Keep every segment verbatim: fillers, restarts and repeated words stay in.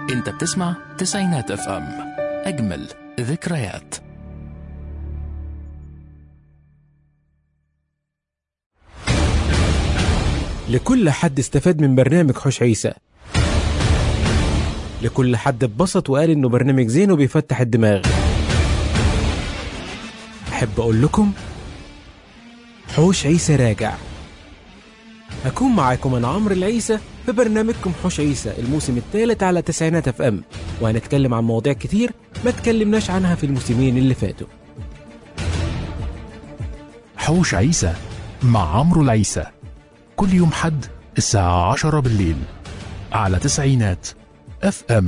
انت بتسمع تسعينات اف ام، اجمل ذكريات. لكل حد استفاد من برنامج حوش عيسى، لكل حد اتبسط وقال انه برنامج زين وبيفتح الدماغ. احب اقول لكم حوش عيسى راجع. هكون معاكم انا عمرو العيسى في برنامجكم حوش عيسى الموسم الثالث على تسعينات اف ام، وهنتكلم عن مواضيع كتير ما تكلمناش عنها في الموسمين اللي فاتوا. حوش عيسى مع عمرو العيسى كل يوم حد الساعة عشرة بالليل على تسعينات اف ام.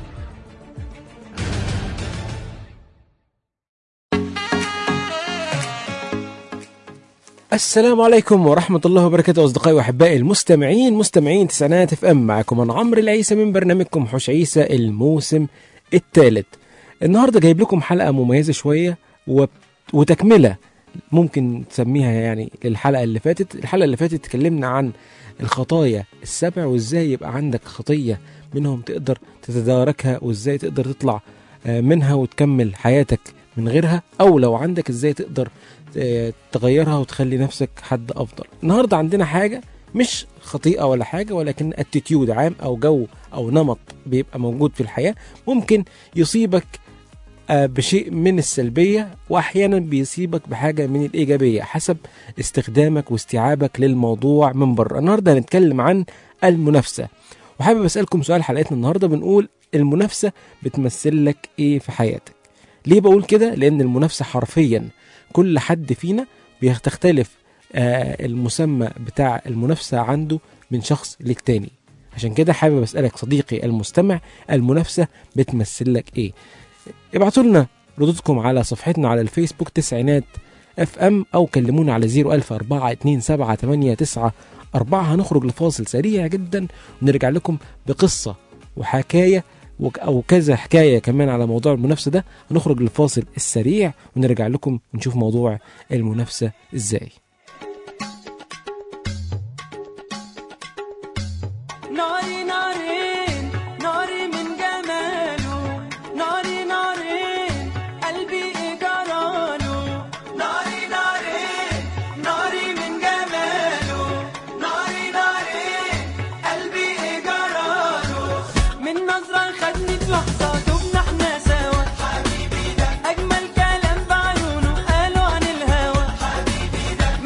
السلام عليكم ورحمة الله وبركاته أصدقائي وأحبائي المستمعين، مستمعين تسعينات اف ام، معكم أنا عمرو العيسى من برنامجكم حوش عيسى الموسم الثالث. النهاردة جايب لكم حلقة مميزة شوية و... وتكملة ممكن تسميها يعني للحلقة اللي فاتت. الحلقة اللي فاتت تكلمنا عن الخطايا السبع وإزاي يبقى عندك خطية منهم تقدر تتداركها، وإزاي تقدر تطلع منها وتكمل حياتك من غيرها، أو لو عندك إزاي تقدر تغيرها وتخلي نفسك حد أفضل. النهاردة عندنا حاجة مش خطيئة ولا حاجة، ولكن اتيتيود عام أو جو أو نمط بيبقى موجود في الحياة ممكن يصيبك بشيء من السلبية، وأحيانا بيصيبك بحاجة من الإيجابية حسب استخدامك واستيعابك للموضوع من بره. النهاردة هنتكلم عن المنافسة، وحابب أسألكم سؤال حلقتنا النهاردة. بنقول المنافسة بتمثل لك إيه في حياتك؟ ليه بقول كده؟ لأن المنافسة حرفيا كل حد فينا بيختلف آه المسمى بتاع المنافسة عنده من شخص للتاني. عشان كده حابب أسألك صديقي المستمع، المنافسة بتمثل لك إيه؟ ابعتوا لنا ردودكم على صفحتنا على الفيسبوك تسعينات اف ام، او كلمونا على صفر ألف أربعة اتنين سبعة تمانية تسعة أربعة. هنخرج لفاصل سريع جدا ونرجع لكم بقصة وحكاية او كذا حكاية كمان على موضوع المنافسة ده. هنخرج للفاصل السريع ونرجع لكم ونشوف موضوع المنافسة ازاي. ناري نارين ناري من جماله، ناري نارين قلبي إجراله، ناري نارين ناري من جماله، ناري نارين قلبي إجراله. من نظرة خدني في لحظة دبنا احنا سوا، حبيبي ده أجمل كلام بعيونه قالوا عن الهوى، حبيبي ده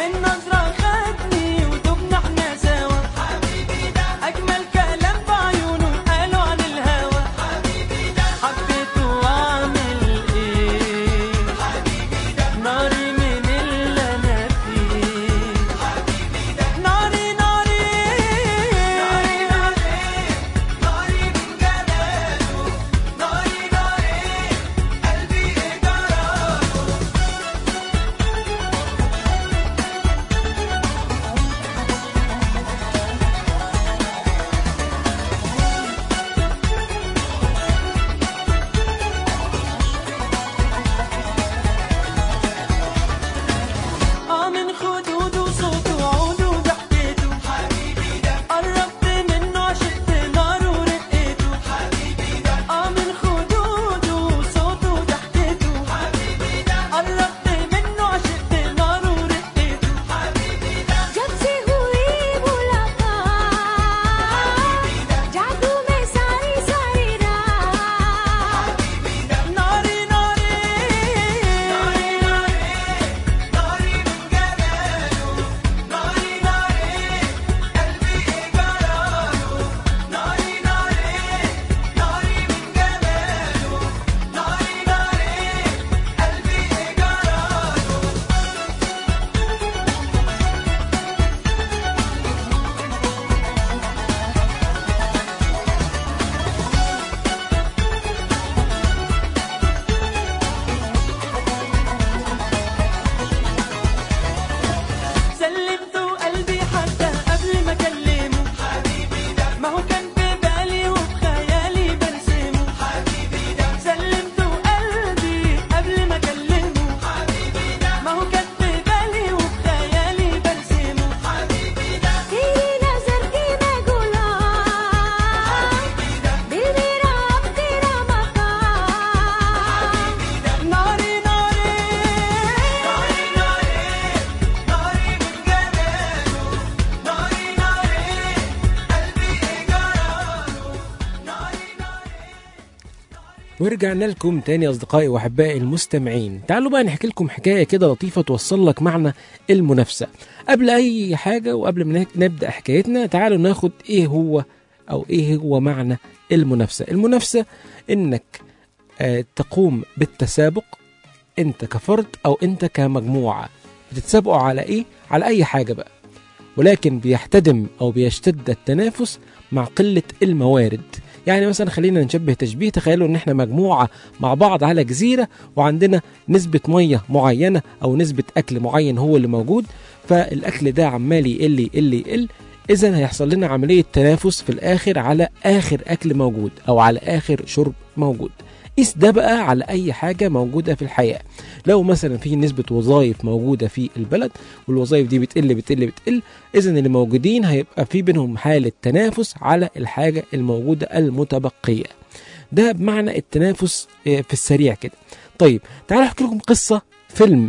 ورجعنا لكم تاني أصدقائي وأحبائي المستمعين. تعالوا بقى نحكي لكم حكاية كده لطيفة توصل لك معنى المنافسة. قبل أي حاجة وقبل ما نبدأ حكايتنا تعالوا ناخد إيه هو أو إيه هو معنى المنافسة. المنافسة إنك آه تقوم بالتسابق، أنت كفرد أو أنت كمجموعة بتتسابقوا على إيه؟ على أي حاجة بقى، ولكن بيحتدم أو بيشتد التنافس مع قلة الموارد. يعني مثلا خلينا نشبه تشبيه، تخيلوا ان احنا مجموعة مع بعض على جزيرة وعندنا نسبة مية معينة او نسبة اكل معين هو اللي موجود، فالاكل ده عمال يقل يقل يقل، اذا هيحصل لنا عملية تنافس في الاخر على اخر اكل موجود او على اخر شرب موجود. قيس ده بقى على اي حاجة موجودة في الحياة. لو مثلا في نسبة وظائف موجودة في البلد والوظائف دي بتقل بتقل بتقل، اذا اللي موجودين هيبقى في بينهم حالة تنافس على الحاجة الموجودة المتبقية. ده بمعنى التنافس في السريع كده. طيب تعالوا احكي لكم قصة فيلم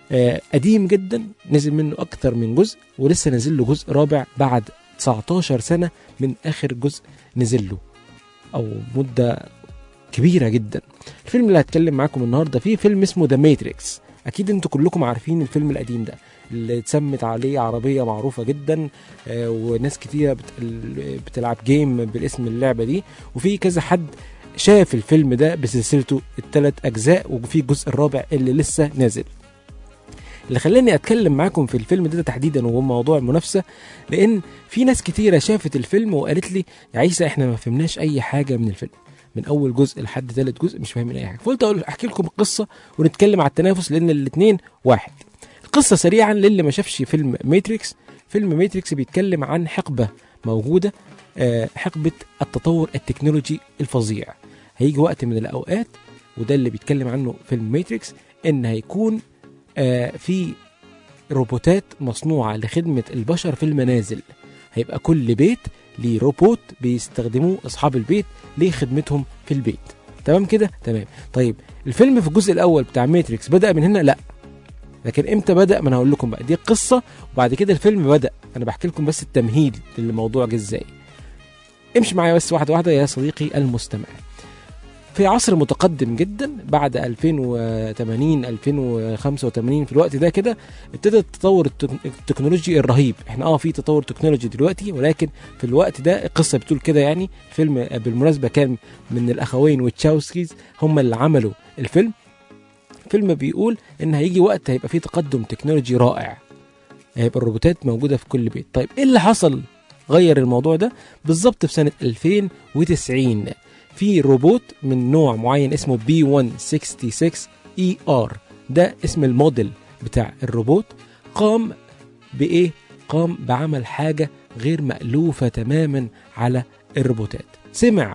قديم جدا نزل منه اكتر من جزء، ولسه نزل له جزء رابع بعد تسعتاشر سنة من اخر جزء نزل له، او مدة كبيرة جدا. الفيلم اللي هتكلم معاكم النهاردة فيه فيلم اسمه ذا ماتريكس. اكيد انتوا كلكم عارفين الفيلم القديم ده اللي اتسمت عليه عربية معروفة جدا، آه وناس كتيرة بتلعب جيم بالاسم اللعبة دي، وفي كذا حد شاف الفيلم ده بسلسلته الثلاث اجزاء، وفي الجزء الرابع اللي لسه نازل. اللي خلاني اتكلم معاكم في الفيلم ده تحديدا وهو موضوع المنافسة، لان في ناس كتيرة شافت الفيلم وقالت لي يا عيسى احنا ما فهمناش اي حاجة من الفيلم، من اول جزء لحد ثالث جزء مش فاهمين اي حاجه. فقلت اقول احكي لكم القصه ونتكلم على التنافس لان الاثنين واحد. القصه سريعا للي ما شافش فيلم ماتريكس. فيلم ماتريكس بيتكلم عن حقبه موجوده، آه حقبه التطور التكنولوجي الفظيع. هيجي وقت من الاوقات، وده اللي بيتكلم عنه فيلم ماتريكس، ان هيكون آه في روبوتات مصنوعه لخدمه البشر في المنازل. هيبقى كل بيت ليه روبوت بيستخدموه اصحاب البيت لخدمتهم في البيت. تمام كده؟ تمام. طيب الفيلم في الجزء الاول بتاع ماتريكس بدأ من هنا؟ لا. لكن امتى بدأ؟ ما انا هقول لكم بقى، دي القصه وبعد كده الفيلم بدأ. انا بحكي لكم بس التمهيد للموضوع جه ازاي. امشي معايا بس واحده واحده يا صديقي المستمع. في عصر متقدم جدا بعد ألفين وثمانين ألفين وخمسة وثمانين، في الوقت ده كده ابتدى التطور التكنولوجي الرهيب. احنا اه في تطور تكنولوجي دلوقتي، ولكن في الوقت ده القصه بتقول كده. يعني فيلم بالمناسبه كان من الاخوين وتشاوسكيز هم اللي عملوا الفيلم. فيلم بيقول ان هيجي وقت هيبقى فيه تقدم تكنولوجي رائع، هيبقى الروبوتات موجوده في كل بيت. طيب ايه اللي حصل غير الموضوع ده؟ بالظبط في سنه ألفين وتسعين في روبوت من نوع معين اسمه بي مية وستة وستين اي ار، ده اسم الموديل بتاع الروبوت. قام بايه؟ قام بعمل حاجة غير مألوفة تماما على الروبوتات. سمع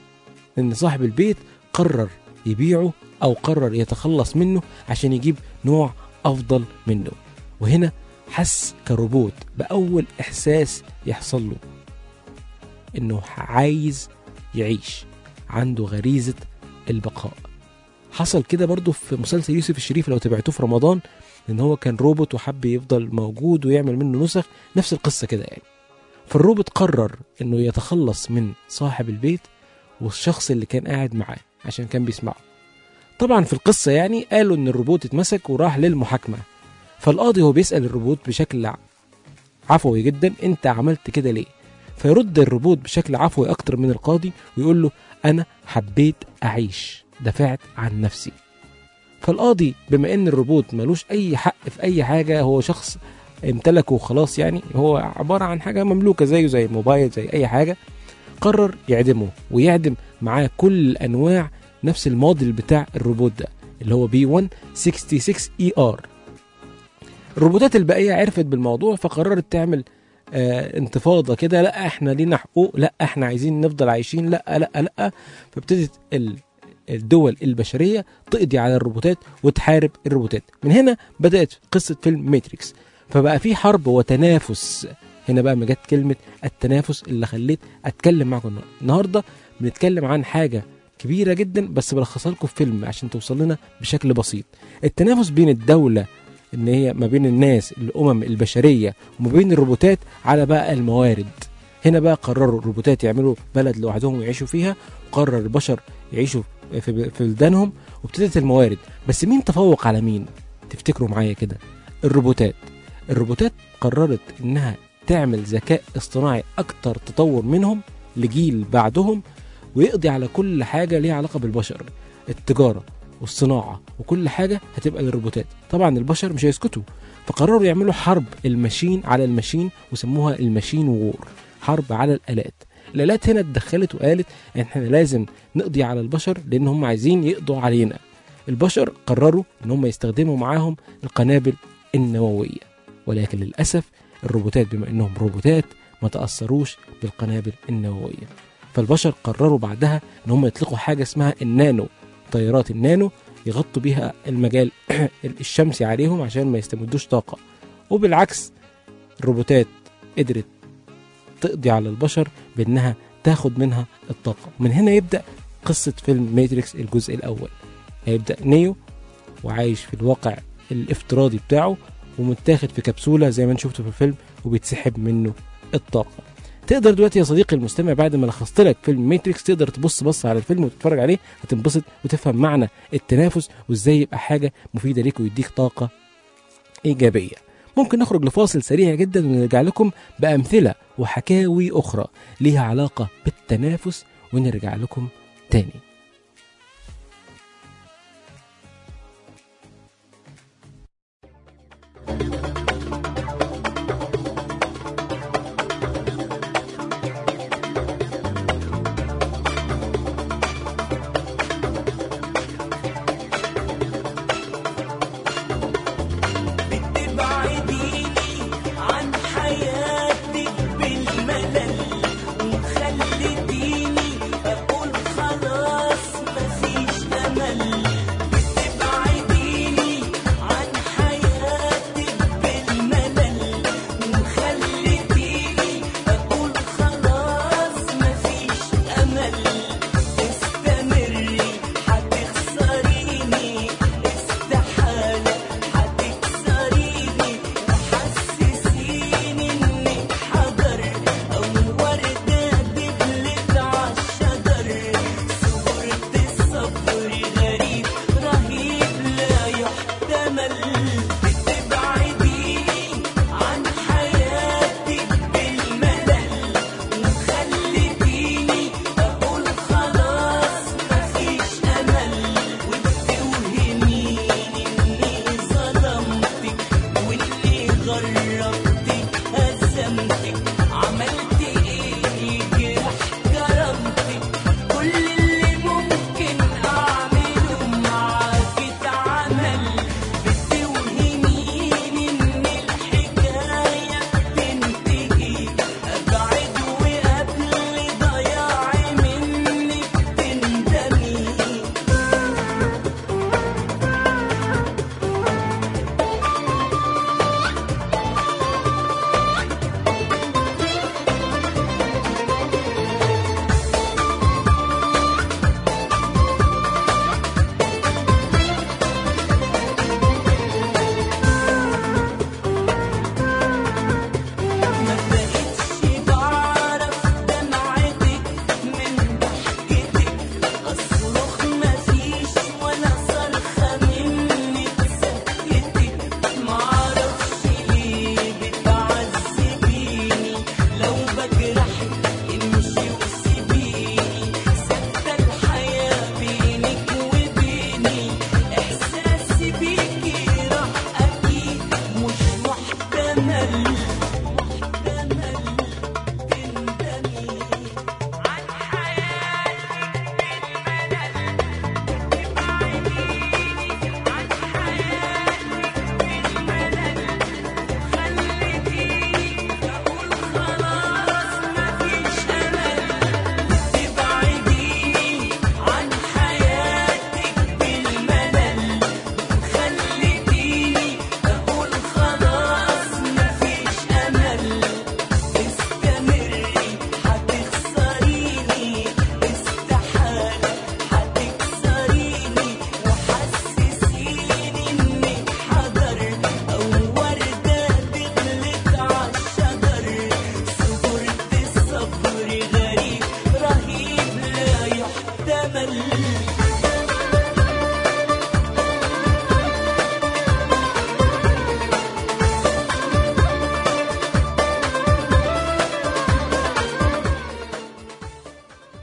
ان صاحب البيت قرر يبيعه او قرر يتخلص منه عشان يجيب نوع افضل منه، وهنا حس كروبوت بأول احساس يحصل له انه عايز يعيش، عنده غريزة البقاء. حصل كده برضو في مسلسل يوسف الشريف لو تابعتوه في رمضان، ان هو كان روبوت وحب يفضل موجود ويعمل منه نسخ، نفس القصة كده يعني. فالروبوت قرر انه يتخلص من صاحب البيت والشخص اللي كان قاعد معاه عشان كان بيسمعه. طبعا في القصة يعني قالوا ان الروبوت اتمسك وراح للمحاكمة، فالقاضي هو بيسأل الروبوت بشكل عفوي جدا انت عملت كده ليه؟ فيرد الروبوت بشكل عفوي اكتر من القاضي ويقول له انا حبيت اعيش، دافعت عن نفسي. فالقاضي بما ان الروبوت ملوش اي حق في اي حاجة، هو شخص امتلكه وخلاص، يعني هو عبارة عن حاجة مملوكة زيه زي الموبايل زي اي حاجة، قرر يعدمه ويعدم معاه كل انواع نفس الموديل بتاع الروبوت ده اللي هو بي مية وستة وستين اي ار. الروبوتات الباقية عرفت بالموضوع فقررت تعمل آه انتفاضة كده، لا احنا لينا حقوق، لا احنا عايزين نفضل عايشين، لا لا لا. فابتدت الدول البشرية تقضي على الروبوتات وتحارب الروبوتات. من هنا بدأت قصة فيلم ماتريكس. فبقى في حرب وتنافس. هنا بقى ما جت كلمة التنافس اللي خليت اتكلم معكم النهاردة. بنتكلم عن حاجة كبيرة جدا بس بلخصها لكم في فيلم عشان توصل لنا بشكل بسيط. التنافس بين الدولة ان هي ما بين الناس الامم البشرية وما بين الروبوتات على بقى الموارد. هنا بقى قرروا الروبوتات يعملوا بلد لوحدهم ويعيشوا فيها، وقرر البشر يعيشوا في بلدانهم وابتدت الموارد. بس مين تفوق على مين؟ تفتكروا معايا كده؟ الروبوتات. الروبوتات قررت انها تعمل ذكاء اصطناعي اكتر تطور منهم لجيل بعدهم، ويقضي على كل حاجة ليها علاقة بالبشر. التجارة والصناعة وكل حاجة هتبقى للروبوتات. طبعا البشر مش هيسكتوا، فقرروا يعملوا حرب الماشين على الماشين، وسموها الماشين وور، حرب على الآلات. الآلات هنا اتدخلت وقالت ان احنا لازم نقضي على البشر لان هم عايزين يقضوا علينا. البشر قرروا ان هم يستخدموا معاهم القنابل النووية، ولكن للأسف الروبوتات بما انهم روبوتات ما تأثروش بالقنابل النووية. فالبشر قرروا بعدها ان هم يطلقوا حاجة اسمها النانو، طيارات النانو، يغطوا بيها المجال الشمسي عليهم عشان ما يستمدوش طاقة. وبالعكس الروبوتات قدرت تقضي على البشر بانها تاخد منها الطاقة. من هنا يبدأ قصة فيلم ماتريكس الجزء الأول. هيبدأ نيو وعايش في الواقع الافتراضي بتاعه ومتاخد في كبسولة زي ما انت شفته في الفيلم وبيتسحب منه الطاقة. تقدر دلوقتي يا صديقي المستمع بعد ما لخصت لك فيلم ماتريكس تقدر تبص بص على الفيلم وتتفرج عليه، هتنبسط وتفهم معنى التنافس وازاي يبقى حاجة مفيدة ليك ويديك طاقة إيجابية. ممكن نخرج لفاصل سريع جدا ونرجع لكم بأمثلة وحكاوي أخرى ليها علاقة بالتنافس ونرجع لكم تاني.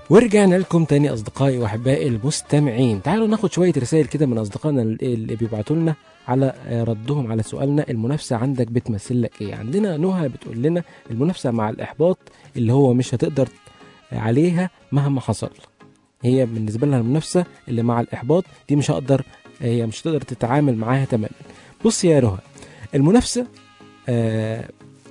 ورجعنا لكم تاني أصدقائي وأحبائي المستمعين. تعالوا ناخد شوية رسائل كده من أصدقائنا اللي بيبعتوا لنا على ردهم على سؤالنا المنافسة عندك بتمثل لك إيه. عندنا نهى بتقول لنا المنافسة مع الإحباط اللي هو مش هتقدر عليها مهما حصل. هي بالنسبة لها المنافسة اللي مع الإحباط دي مش هقدر، هي مش هتقدر تتعامل معاها تماما. بص يا نهى، المنافسة آه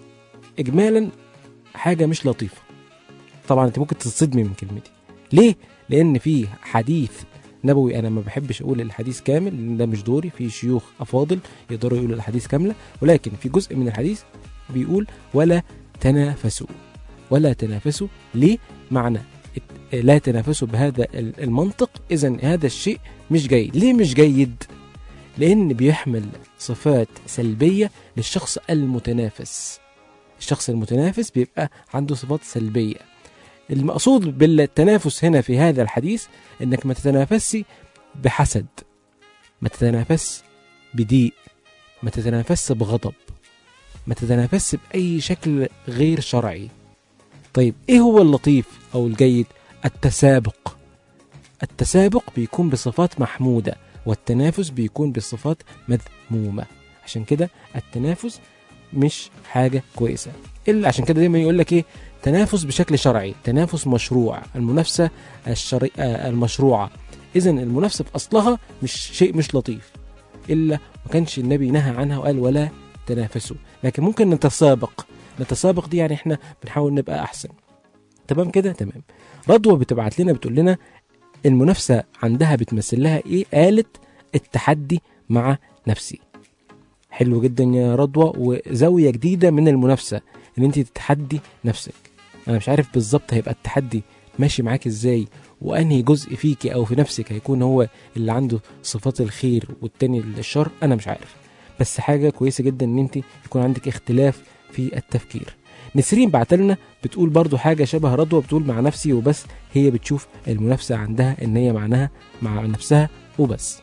إجمالا حاجة مش لطيفة. طبعا انت ممكن تصدمي من كلمتي. ليه؟ لان في حديث نبوي، انا ما بحبش اقول الحديث كامل لان ده مش دوري، في شيوخ افاضل يقدروا يقولوا الحديث كامله، ولكن في جزء من الحديث بيقول ولا تنافسوا. ولا تنافسوا ليه؟ معنى لا تنافسوا بهذا المنطق، اذا هذا الشيء مش جيد. ليه مش جيد؟ لان بيحمل صفات سلبيه للشخص المتنافس. الشخص المتنافس بيبقى عنده صفات سلبيه. المقصود بالتنافس هنا في هذا الحديث انك ما تتنافسي بحسد، ما تتنافس بضيق، ما تتنافس بغضب، ما تتنافس بأي شكل غير شرعي. طيب ايه هو اللطيف او الجيد؟ التسابق. التسابق بيكون بصفات محمودة والتنافس بيكون بصفات مذمومة. عشان كده التنافس مش حاجة كويسة. إلا عشان كده دايما يقول لك ايه؟ تنافس بشكل شرعي، تنافس مشروع، المنافسة الشرعية المشروعة. إذا المنافسة في أصلها مش شيء مش لطيف، إلا ما كانش النبي نهى عنها وقال ولا تنافسوا. لكن ممكن نتسابق. نتسابق دي يعني احنا بنحاول نبقى أحسن. تمام كده؟ تمام. رضوى بتبعت لنا بتقول لنا المنافسة عندها بتمثل لها ايه؟ قالت التحدي مع نفسي. حلو جدا يا رضوى، وزاوية جديدة من المنافسة ان انت تتحدي نفسك. انا مش عارف بالظبط هيبقى التحدي ماشي معاك ازاي، وانهي جزء فيكي او في نفسك هيكون هو اللي عنده صفات الخير والتاني الشر. انا مش عارف، بس حاجة كويسة جدا ان انت يكون عندك اختلاف في التفكير. نسرين بعتلنا بتقول برضو حاجة شبه رضوى، بتقول مع نفسي وبس. هي بتشوف المنافسة عندها ان هي معناها مع نفسها وبس.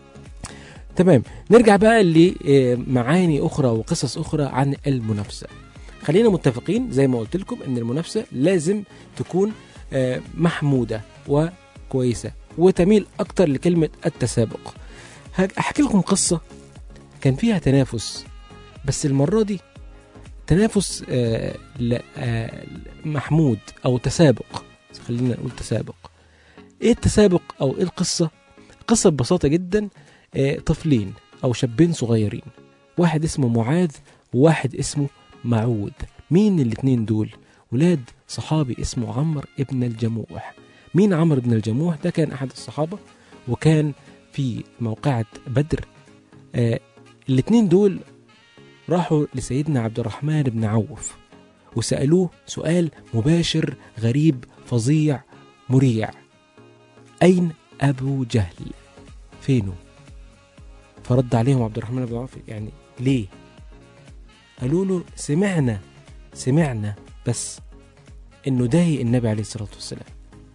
تمام. نرجع بقى لمعاني اخرى وقصص اخرى عن المنافسة. خلينا متفقين زي ما قلت لكم ان المنافسة لازم تكون محمودة وكويسة وتميل اكتر لكلمة التسابق. احكي لكم قصة كان فيها تنافس، بس المرة دي تنافس محمود او تسابق. خلينا نقول تسابق. ايه التسابق او ايه القصة؟ قصة ببساطة جدا، طفلين او شابين صغيرين، واحد اسمه معاذ وواحد اسمه معود. مين الاتنين دول؟ ولاد صحابي اسمه عمرو ابن الجموح. مين عمرو ابن الجموح؟ ده كان احد الصحابة وكان في موقعة بدر. آه الاتنين دول راحوا لسيدنا عبد الرحمن بن عوف وسألوه سؤال مباشر غريب فظيع مريع: أين أبو جهل؟ فينه؟ فرد عليهم عبد الرحمن بن عوف يعني ليه؟ قالوا له سمعنا سمعنا بس انه ضايق النبي عليه الصلاة والسلام.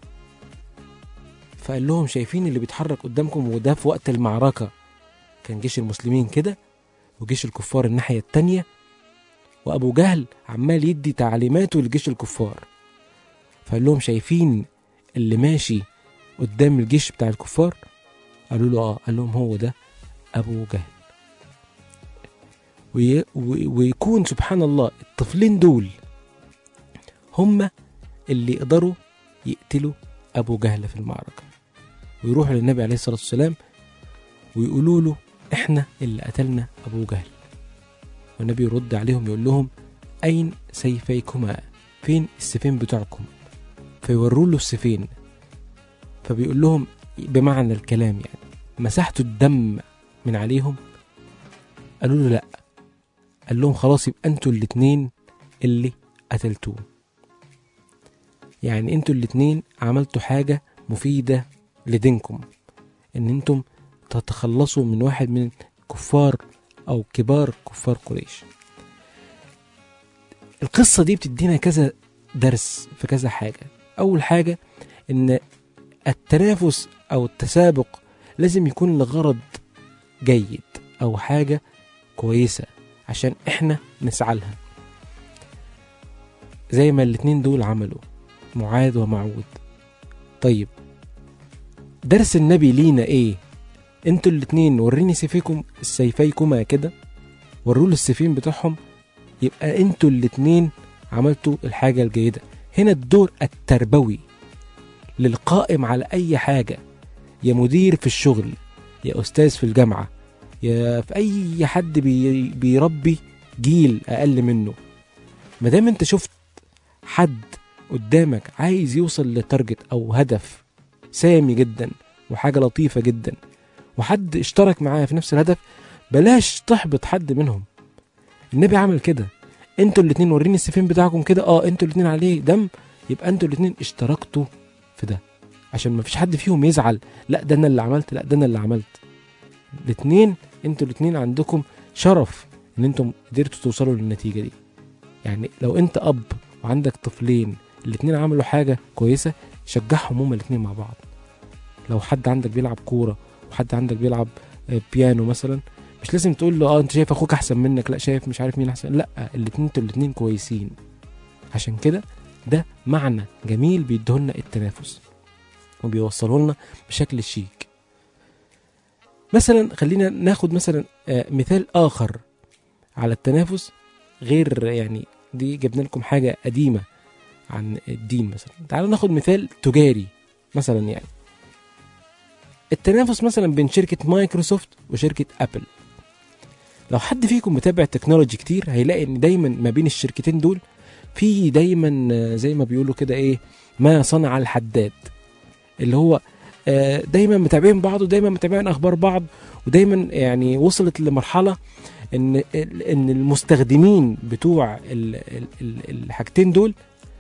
فقال لهم شايفين اللي بيتحرك قدامكم وده في وقت المعركة كان جيش المسلمين كده وجيش الكفار الناحية التانية، وأبو جهل عمال يدي تعليماته لجيش الكفار. فقال لهم شايفين اللي ماشي قدام الجيش بتاع الكفار؟ قالوا له اه. قال لهم هو ده أبو جهل. وي ويكون سبحان الله الطفلين دول هم اللي يقدروا يقتلوا أبو جهل في المعركة، ويروحوا للنبي عليه الصلاة والسلام ويقولوا له احنا اللي قتلنا أبو جهل. والنبي يرد عليهم يقول لهم أين سيفيكما؟ فين السيفين بتوعكم؟ فيوروا له السيفين، فبيقول لهم بمعنى الكلام يعني مسحتوا الدم من عليهم؟ قالوا له لا. قال لهم خلاص يبقى انتوا الاتنين اللي قتلتوه، يعني انتوا الاتنين عملتوا حاجة مفيدة لدينكم، ان انتم تتخلصوا من واحد من كفار او كبار كفار قريش. القصة دي بتدينا كذا درس في كذا حاجة. اول حاجة ان التنافس او التسابق لازم يكون لغرض جيد او حاجة كويسة عشان احنا نسعى لها، زي ما الاتنين دول عملوا معاذ ومعود. طيب درس النبي لينا ايه؟ انتوا الاتنين وريني سيفيكم سيفيكما كده، وروا له السيفين بتوعهم، يبقى انتوا الاتنين عملتوا الحاجة الجيدة. هنا الدور التربوي للقائم على اي حاجة، يا مدير في الشغل، يا استاذ في الجامعة، يا في اي حد بي بيربي جيل اقل منه. مادام انت شفت حد قدامك عايز يوصل لتارجت او هدف سامي جدا وحاجة لطيفة جدا، وحد اشترك معاه في نفس الهدف، بلاش تحبط حد منهم. النبي عمل كده، انتوا الاتنين وريني السيفين بتاعكم كده، اه انتوا الاتنين عليه دم، يبقى انتوا الاتنين اشتركتوا في ده، عشان ما فيش حد فيهم يزعل لا ده انا اللي عملت، لا ده انا اللي عملت. الاتنين انتوا الاتنين عندكم شرف ان انتم قدرتوا توصلوا للنتيجة دي. يعني لو انت اب وعندك طفلين الاتنين عملوا حاجة كويسة، شجعهم هما الاتنين مع بعض. لو حد عندك بيلعب كورة وحد عندك بيلعب بيانو مثلا، مش لازم تقول له اه انت شايف اخوك احسن منك، لا شايف مش عارف مين احسن، لا الاتنين انتوا الاتنين كويسين. عشان كده ده معنى جميل بيدهولنا التنافس وبيوصله لنا بشكل شيك. مثلا خلينا ناخد مثلا مثال اخر على التنافس، غير يعني دي جبنا لكم حاجة قديمة عن الدين. مثلا تعالوا ناخد مثال تجاري مثلا، يعني التنافس مثلا بين شركة مايكروسوفت وشركة ابل. لو حد فيكم متابع التكنولوجي كتير هيلاقي ان دايما ما بين الشركتين دول في دايما زي ما بيقولوا كده ايه، ما صنع الحداد، اللي هو دايما متابعين بعض ودايما متابعين اخبار بعض، ودايما يعني وصلت لمرحلة ان ان المستخدمين بتوع الحاجتين دول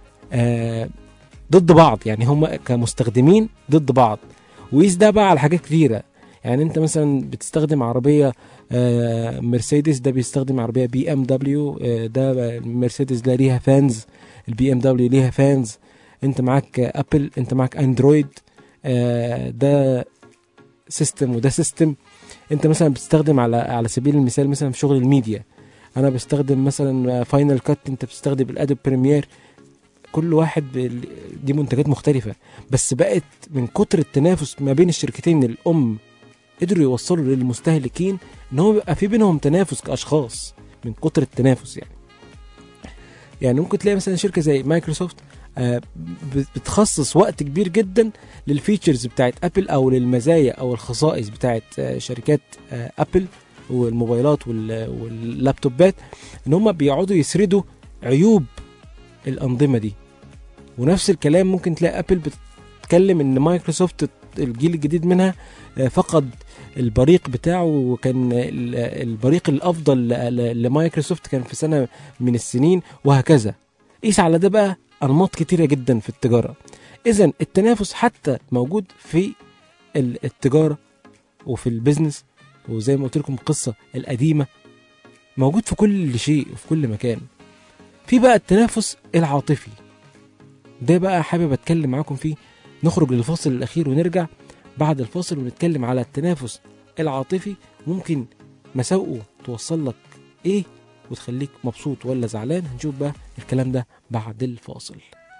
ضد بعض، يعني هم كمستخدمين ضد بعض. ويس ده بقى على حاجات كتيرة، يعني انت مثلا بتستخدم عربية مرسيدس، ده بيستخدم عربية بي ام دبليو، ده مرسيدس ده ليها فانز، البي ام دبليو ليها فانز. انت معاك ابل، انت معاك اندرويد، ده سيستم وده سيستم. انت مثلا بتستخدم على على سبيل المثال مثلا في شغل الميديا، انا بستخدم مثلا فاينل كات، انت بتستخدم الادوب بريمير. كل واحد دي منتجات مختلفة، بس بقت من كتر التنافس ما بين الشركتين الأم قدروا يوصلوا للمستهلكين ان هو بيبقى في بينهم تنافس كأشخاص من كتر التنافس. يعني يعني ممكن تلاقي مثلا شركة زي مايكروسوفت بتخصص وقت كبير جدا للفيتشرز بتاعت ابل او للمزايا او الخصائص بتاعت شركات ابل والموبايلات واللابتوبات، ان هم بيقعدوا يسردوا عيوب الأنظمة دي. ونفس الكلام ممكن تلاقي أبل بتتكلم إن مايكروسوفت الجيل الجديد منها فقد البريق بتاعه، وكان البريق الأفضل لمايكروسوفت كان في سنة من السنين، وهكذا. قيس على ده بقى أنماط كتيرة جدا في التجارة. إذن التنافس حتى موجود في التجارة وفي البيزنس، وزي ما قلت لكم القصة القديمة موجود في كل شيء وفي كل مكان. في بقى التنافس العاطفي ده بقى حابب اتكلم معاكم فيه. نخرج للفاصل الاخير ونرجع بعد الفاصل ونتكلم على التنافس العاطفي، ممكن مساوئه توصل لك ايه وتخليك مبسوط ولا زعلان. هنشوف بقى الكلام ده بعد الفاصل.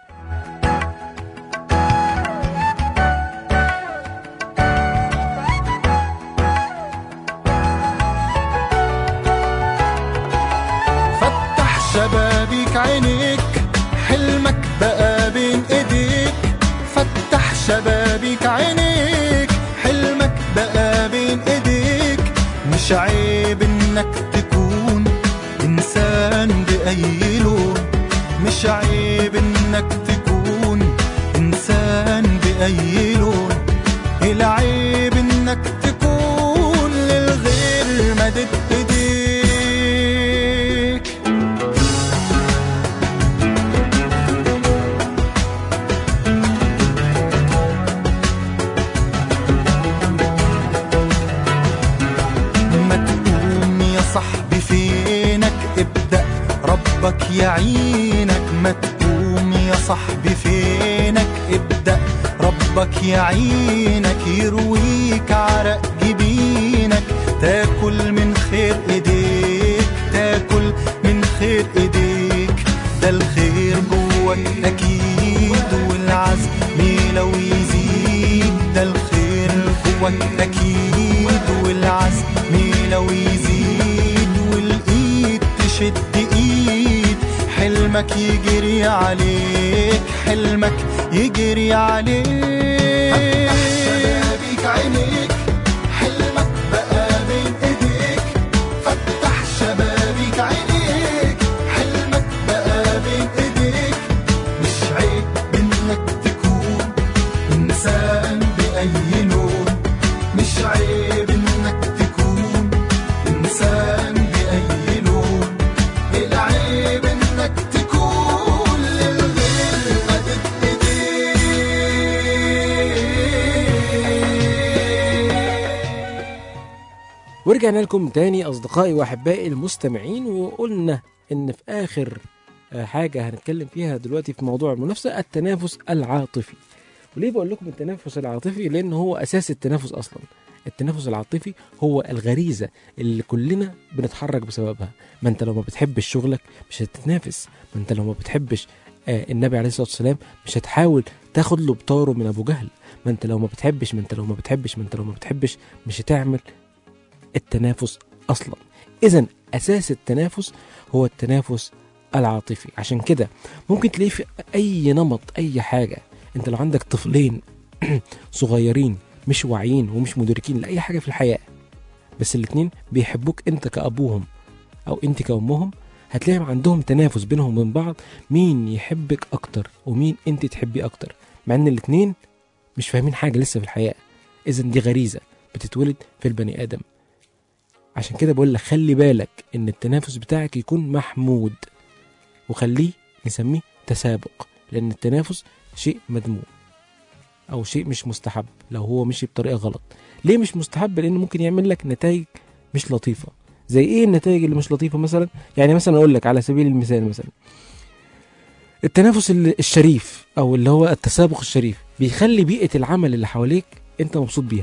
شبابيك عينيك، حلمك بقى بين ايديك. فتح شبابيك عينيك، حلمك بقى بين ايديك. مش عيب انك تكون انسان بأي لون، مش عيب انك تكون انسان بأي لون. العيب انك تكون للغير مدد ايديك. صاحبي فينك ابدأ ربك يعينك. ما تقوم يا صاحبي فينك ابدأ ربك يعينك. يرويك عرق جبينك، تاكل من خير ايديك، تاكل من خير ايديك. ده الخير جواك اكيد، والعزم لو يزيد ربك أكيد، والعزم لو يزيد والإيد تشد إيد حلمك يجري عليك، حلمك يجري عليك. فتح شبابيك عينيك حلمك بقى بين ايديك، فتح شبابيك عينيك حلمك بقى بين ايديك. مش عيب انك تكون انسان بأي لون، مش عيب انك تكون انسان بأي لون، العيب انك تكون للغير مدد ايديك. ورجعنا لكم تاني أصدقائي وأحبائي المستمعين، وقلنا إن في آخر حاجة هنتكلم فيها دلوقتي في موضوع المنافسة التنافس العاطفي. وليه بقول لكم التنافس العاطفي؟ لأن هو أساس التنافس أصلا. التنافس العاطفي هو الغريزة اللي كلنا بنتحرك بسببها. ما أنت لو ما بتحبش شغلك مش هتتنافس، ما أنت لو ما بتحبش آه النبي عليه الصلاة والسلام مش هتحاول تاخد له بطاره من أبو جهل، ما أنت لو ما بتحبش ما أنت لو ما بتحبش ما أنت لو ما بتحبش مش هتعمل التنافس أصلا. إذن أساس التنافس هو التنافس العاطفي. عشان كده ممكن تلاقيه في أي نمط، أي حاجة. أنت لو عندك طفلين صغيرين مش واعيين ومش مدركين لأي حاجة في الحياة، بس الاتنين بيحبوك أنت كأبوهم أو أنت كأمهم، هتلاقيهم عندهم تنافس بينهم وبين بعض، مين يحبك أكتر ومين أنت تحبي أكتر، مع أن الاتنين مش فاهمين حاجة لسه في الحياة. إذن دي غريزة بتتولد في البني آدم. عشان كده بقول لك خلي بالك ان التنافس بتاعك يكون محمود، وخليه نسميه تسابق، لان التنافس شيء مذموم او شيء مش مستحب لو هو مشي بطريقة غلط. ليه مش مستحب؟ لانه ممكن يعمل لك نتائج مش لطيفة. زي ايه النتائج اللي مش لطيفة مثلا؟ يعني مثلا اقول لك على سبيل المثال، مثلا التنافس الشريف او اللي هو التسابق الشريف بيخلي بيئة العمل اللي حواليك انت مبسوط بيها.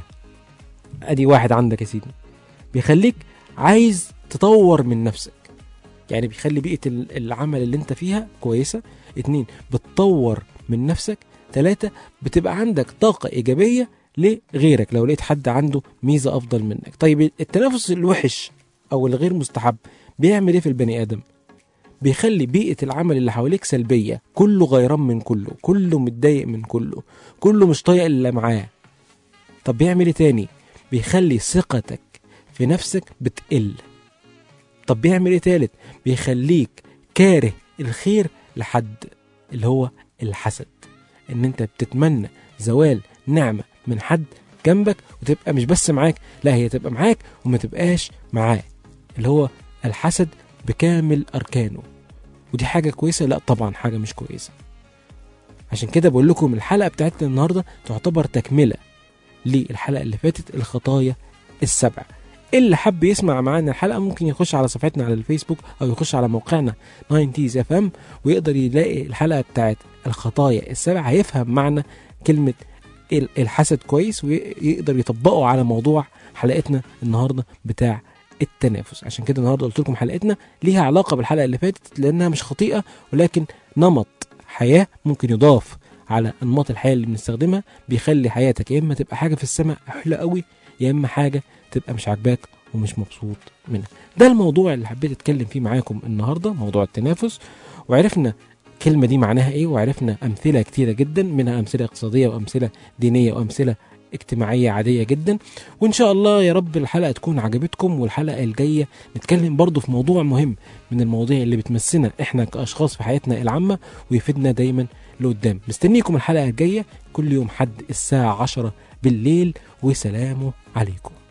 ادي واحد عندك يا سيدي، بيخليك عايز تطور من نفسك، يعني بيخلي بيئة العمل اللي انت فيها كويسة. اتنين، بتطور من نفسك. تلاتة، بتبقى عندك طاقة إيجابية لغيرك لو لقيت حد عنده ميزة أفضل منك. طيب التنافس الوحش أو الغير مستحب بيعمل ايه في البني آدم؟ بيخلي بيئة العمل اللي حواليك سلبية، كله غيران من كله، كله متضايق من كله، كله مش طايق اللي معاه. طب بيعمل ايه تاني؟ بيخلي ثقتك في نفسك بتقل. طب بيعمل ايه تالت؟ بيخليك كاره الخير لحد، اللي هو الحسد، ان انت بتتمنى زوال نعمة من حد جنبك وتبقى مش بس معاك، لا هي تبقى معاك وما تبقاش معاه، اللي هو الحسد بكامل أركانه. ودي حاجة كويسة؟ لا طبعا حاجة مش كويسة. عشان كده بقول لكم الحلقة بتاعتنا النهاردة تعتبر تكملة للحلقة اللي فاتت، الخطايا السبع. اللي حب يسمع معانا الحلقة ممكن يخش على صفحتنا على الفيسبوك أو يخش على موقعنا ناينتيز اف ام ويقدر يلاقي الحلقة بتاعت الخطايا السبع، هيفهم معنى كلمة الحسد كويس ويقدر يطبقه على موضوع حلقتنا النهاردة بتاع التنافس. عشان كده النهاردة قلت لكم حلقتنا ليها علاقة بالحلقة اللي فاتت، لأنها مش خطيئة ولكن نمط حياة ممكن يضاف على أنماط الحياة اللي بنستخدمها، بيخلي حياتك يا إما تبقى حاجة في السماء حلوة قوي، يا إما حاجة تبقى مش عاجباك ومش مبسوط منها. ده الموضوع اللي حبيت أتكلم فيه معاكم النهاردة، موضوع التنافس. وعرفنا كلمة دي معناها إيه، وعرفنا أمثلة كتيرة جدا، منها أمثلة اقتصادية وأمثلة دينية وأمثلة اجتماعية عادية جدا. وإن شاء الله يا رب الحلقة تكون عجبتكم، والحلقة الجاية نتكلم برضو في موضوع مهم من المواضيع اللي بتمثلنا إحنا كأشخاص في حياتنا العامة ويفيدنا دايما لقدام. مستنيكم الحلقة الجاية كل يوم حد الساعة عشرة بالليل، وسلام عليكم.